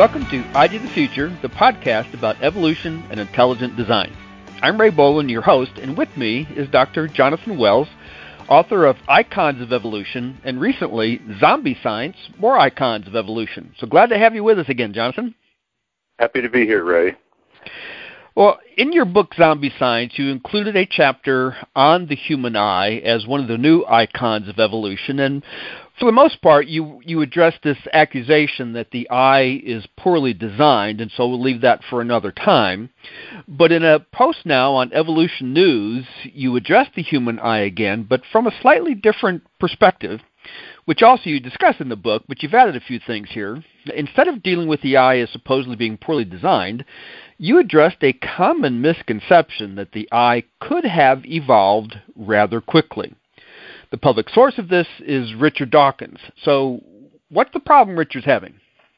Welcome to ID the Future, the podcast about evolution and intelligent design. I'm Ray Boland, your host, and with me is Dr. Jonathan Wells, author of Icons of Evolution, and recently, Zombie Science, More Icons of Evolution. So glad to have you with us again, Jonathan. Happy to be here, Ray. Well, in your book, Zombie Science, you included a chapter on the human eye as one of the new icons of evolution, and for the most part, you address this accusation that the eye is poorly designed, and so we'll leave that for another time. But in a post now on Evolution News, you address the human eye again, but from a slightly different perspective, which also you discuss in the book, but you've added a few things here. Instead of dealing with the eye as supposedly being poorly designed, you addressed a common misconception that the eye could have evolved rather quickly. The public source of this is Richard Dawkins. So what's the problem Richard's having?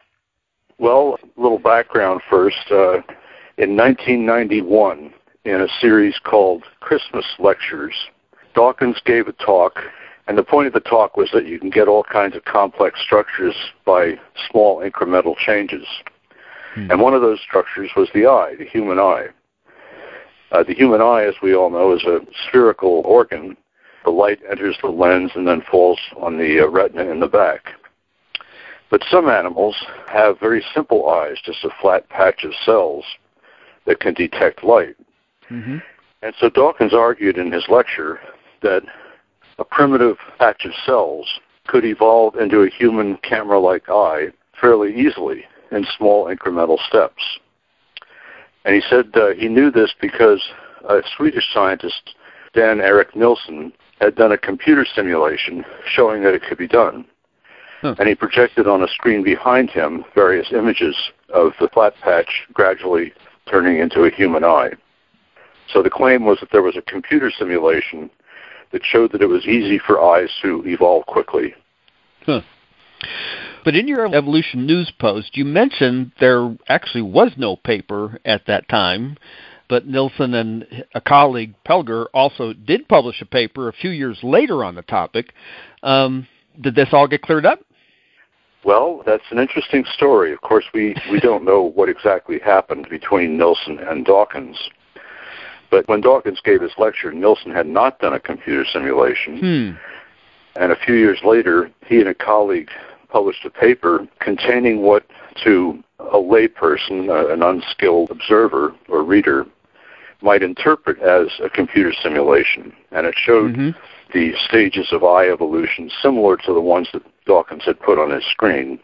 Well, a little background first. In 1991, in a series called Christmas Lectures, Dawkins gave a talk, and the point of the talk was that you can get all kinds of complex structures by small incremental changes. And one of those structures was the eye, the human eye. The human eye, as we all know, is a spherical organ. The light enters the lens and then falls on the retina in the back. But some animals have very simple eyes, just a flat patch of cells that can detect light. Mm-hmm. And so Dawkins argued in his lecture that a primitive patch of cells could evolve into a human camera-like eye fairly easily in small incremental steps. And he said he knew this because a Swedish scientist, Dan Erik Nilsson, had done a computer simulation showing that it could be done. And he projected on a screen behind him various images of the flat patch gradually turning into a human eye. So the claim was that there was a computer simulation that showed that it was easy for eyes to evolve quickly. But in your Evolution News post, you mentioned there actually was no paper at that time, but Nilsson and a colleague, Pelger, also did publish a paper a few years later on the topic. Did this all get cleared up? Well, that's an interesting story. Of course, we don't know what exactly happened between Nilsson and Dawkins. But when Dawkins gave his lecture, Nilsson had not done a computer simulation. And a few years later, he and a colleague published a paper containing what to a layperson, an unskilled observer or reader, might interpret as a computer simulation. And it showed the stages of eye evolution similar to the ones that Dawkins had put on his screen.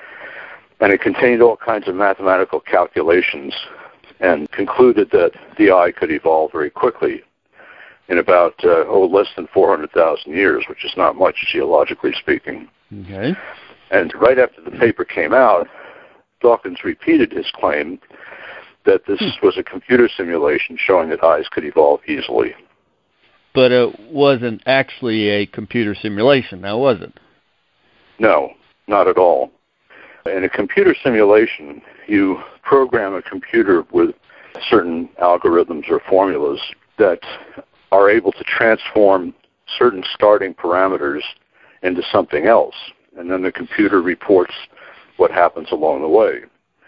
And it contained all kinds of mathematical calculations and concluded that the eye could evolve very quickly in about less than 400,000 years, which is not much geologically speaking. Okay. And right after the paper came out, Dawkins repeated his claim that this was a computer simulation showing that eyes could evolve easily. But it wasn't actually a computer simulation, now was it? No, not at all. In a computer simulation, you program a computer with certain algorithms or formulas that are able to transform certain starting parameters into something else. And then the computer reports what happens along the way.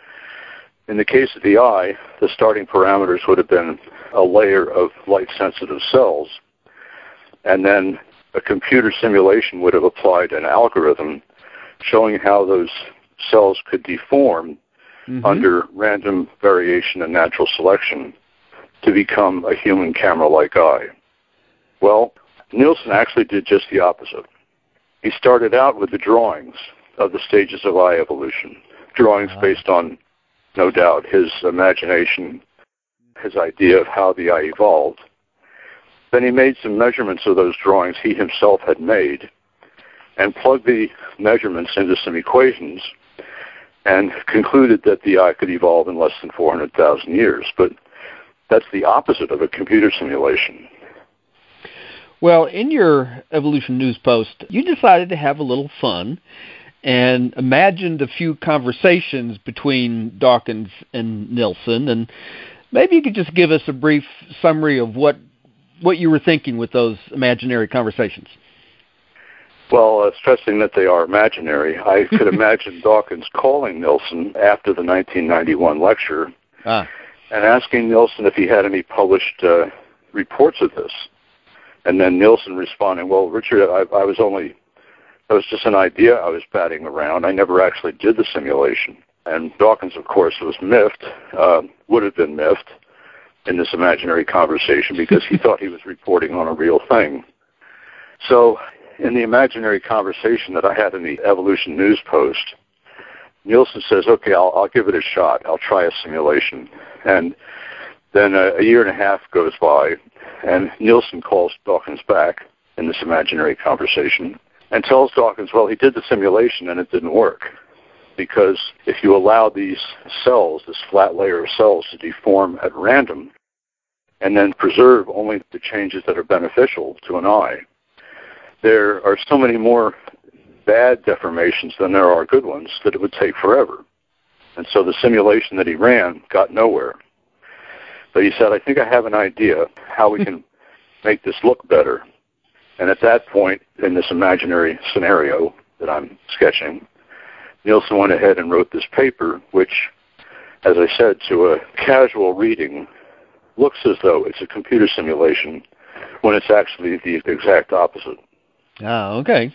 In the case of the eye, the starting parameters would have been a layer of light-sensitive cells, and then a computer simulation would have applied an algorithm showing how those cells could deform under random variation and natural selection to become a human camera-like eye. Well, Nilsson actually did just the opposite. He started out with the drawings of the stages of eye evolution, drawings based on, no doubt, his imagination, his idea of how the eye evolved. Then he made some measurements of those drawings he himself had made and plugged the measurements into some equations and concluded that the eye could evolve in less than 400,000 years. But that's the opposite of a computer simulation. Well, in your Evolution News post, you decided to have a little fun and imagined a few conversations between Dawkins and Nilsson. And maybe you could just give us a brief summary of what you were thinking with those imaginary conversations. Well, stressing that they are imaginary, I could imagine Dawkins calling Nilsson after the 1991 lecture and asking Nilsson if he had any published reports of this. And then Nilsson responding, well, Richard, that was just an idea I was batting around. I never actually did the simulation. And Dawkins, of course, was miffed, would have been miffed in this imaginary conversation because he thought he was reporting on a real thing. So in the imaginary conversation that I had in the Evolution News Post, Nilsson says, okay, I'll give it a shot. I'll try a simulation. And then a year and a half goes by, and Nilsson calls Dawkins back in this imaginary conversation and tells Dawkins, well, he did the simulation and it didn't work. Because if you allow these cells, this flat layer of cells, to deform at random and then preserve only the changes that are beneficial to an eye, there are so many more bad deformations than there are good ones that it would take forever. And so the simulation that he ran got nowhere. But he said, I think I have an idea how we can make this look better. And at that point, in this imaginary scenario that I'm sketching, Nilsson went ahead and wrote this paper, which, as I said, to a casual reading, looks as though it's a computer simulation when it's actually the exact opposite. Ah, okay.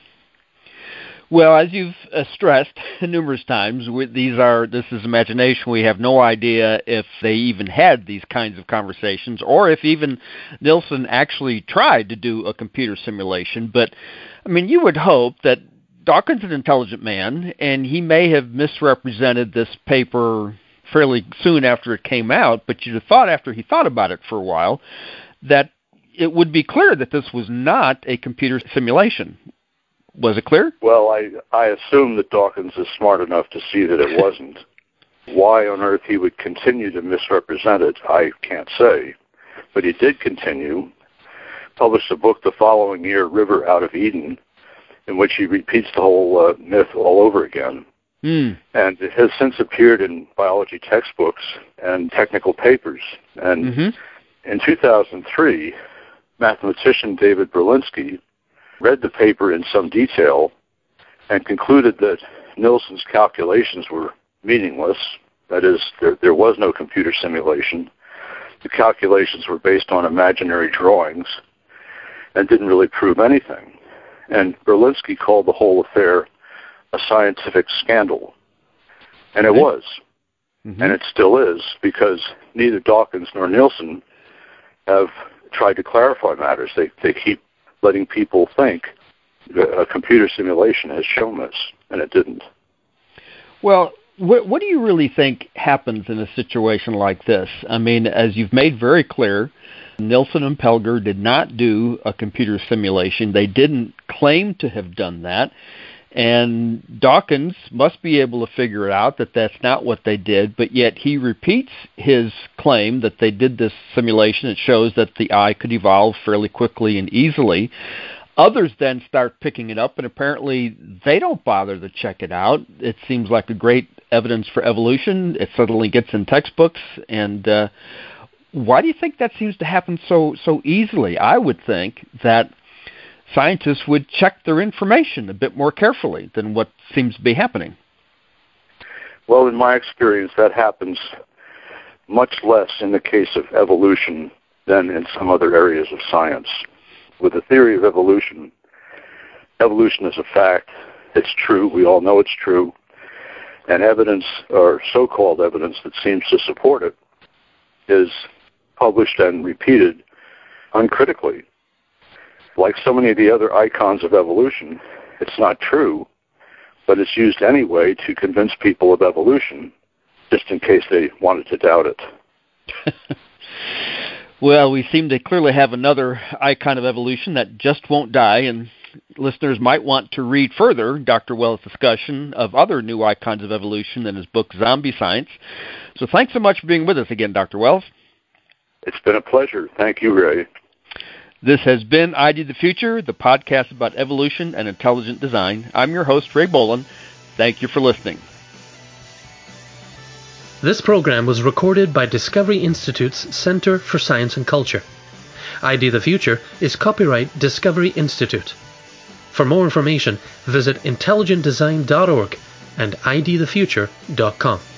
Well, as you've stressed numerous times, this is imagination. We have no idea if they even had these kinds of conversations or if even Nilsson actually tried to do a computer simulation. But, I mean, you would hope that Dawkins is an intelligent man, and he may have misrepresented this paper fairly soon after it came out, but you'd have thought after he thought about it for a while that it would be clear that this was not a computer simulation. Was it clear? Well, I assume that Dawkins is smart enough to see that it wasn't. Why on earth he would continue to misrepresent it, I can't say. But he did continue, published a book the following year, River Out of Eden, in which he repeats the whole myth all over again. And it has since appeared in biology textbooks and technical papers. And in 2003, mathematician David Berlinski read the paper in some detail and concluded that Nilsson's calculations were meaningless. That is, there was no computer simulation. The calculations were based on imaginary drawings and didn't really prove anything. And Berlinski called the whole affair a scientific scandal. And it was. And it still is, because neither Dawkins nor Nilsson have tried to clarify matters. They keep letting people think that a computer simulation has shown this, and it didn't. Well, what do you really think happens in a situation like this? I mean, as you've made very clear, Nilsson and Pelger did not do a computer simulation. They didn't claim to have done that. And Dawkins must be able to figure out that that's not what they did, but yet he repeats his claim that they did this simulation. It shows that the eye could evolve fairly quickly and easily. Others then start picking it up, and apparently they don't bother to check it out. It seems like a great evidence for evolution. It suddenly gets in textbooks, and why do you think that seems to happen so easily? I would think that scientists would check their information a bit more carefully than what seems to be happening. Well, in my experience, that happens much less in the case of evolution than in some other areas of science. With the theory of evolution, evolution is a fact. It's true. We all know it's true. And evidence, or so-called evidence that seems to support it, is published and repeated uncritically. Like so many of the other icons of evolution, it's not true, but it's used anyway to convince people of evolution, just in case they wanted to doubt it. Well, we seem to clearly have another icon of evolution that just won't die, and listeners might want to read further Dr. Wells' discussion of other new icons of evolution in his book, Zombie Science. So thanks so much for being with us again, Dr. Wells. It's been a pleasure. Thank you, Ray. This has been ID the Future, the podcast about evolution and intelligent design. I'm your host, Ray Boland. Thank you for listening. This program was recorded by Discovery Institute's Center for Science and Culture. ID the Future is copyright Discovery Institute. For more information, visit intelligentdesign.org and idthefuture.com.